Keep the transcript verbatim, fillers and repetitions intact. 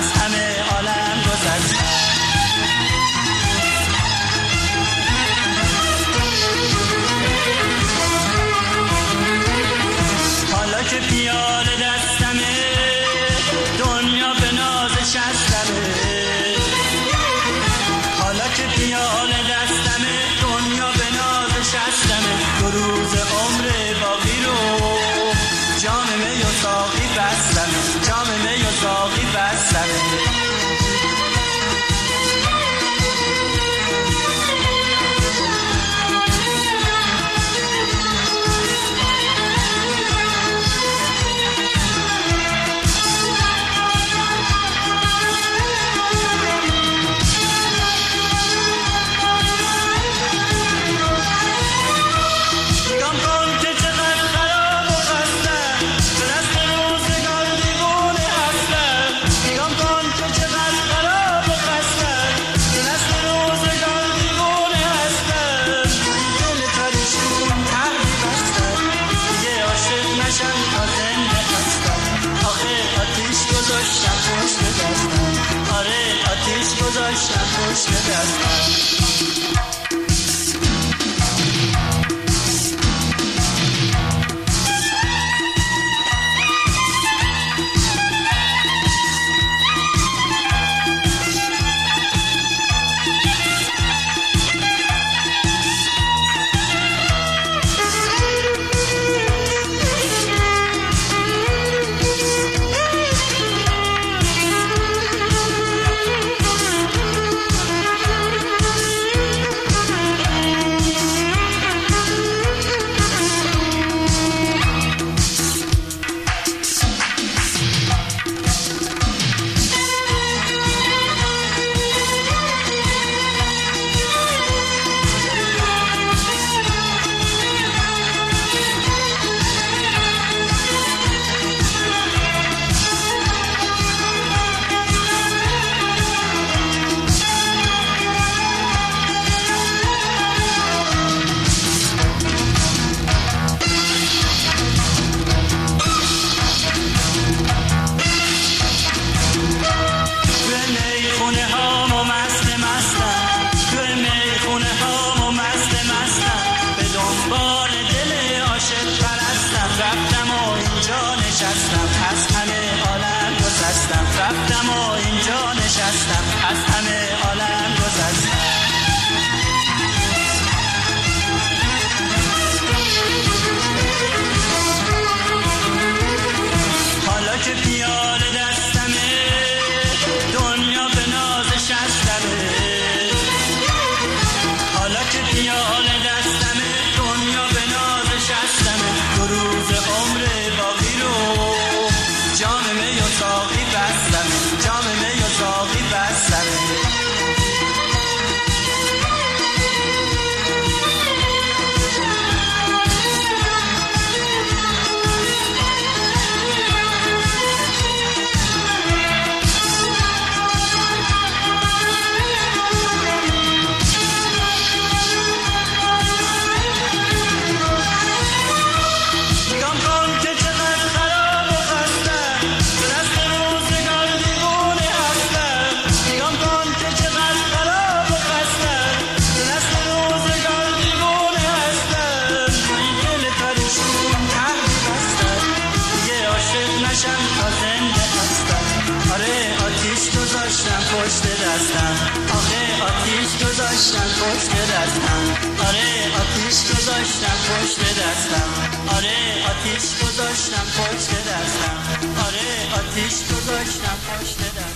همه عالم گذشتم. حالا که پیاله دستمه دنیا به نازش هستمه، حالا که پیاله دستمه دنیا به نازش هستمه. دو روز عمر باقی رو جام می و ساقی بستمه، جام می و ساقی بستمه. آره آتیش گذاشتم پشت دستم. از همه عالم گذشتم، رفتم و اینجا نشستم، از همه عالم گذشتم. حالا که پیاله دستمه دنیا به نازش هستمه، حالا که پیاله دستمه دنیا به نازش هستمه. دو روز عمر باقی رو جام می و ساقی بستمه، جام می و ساقی بستمه. آره آتیش گذاشتم پشت دستم، آخه آتیش گذاشتم پشت دستم، آره آتیش گذاشتم پشت دستم، آره آتیش گذاشتم پشت دستم، آره آتیش گذاشتم پشت دستم.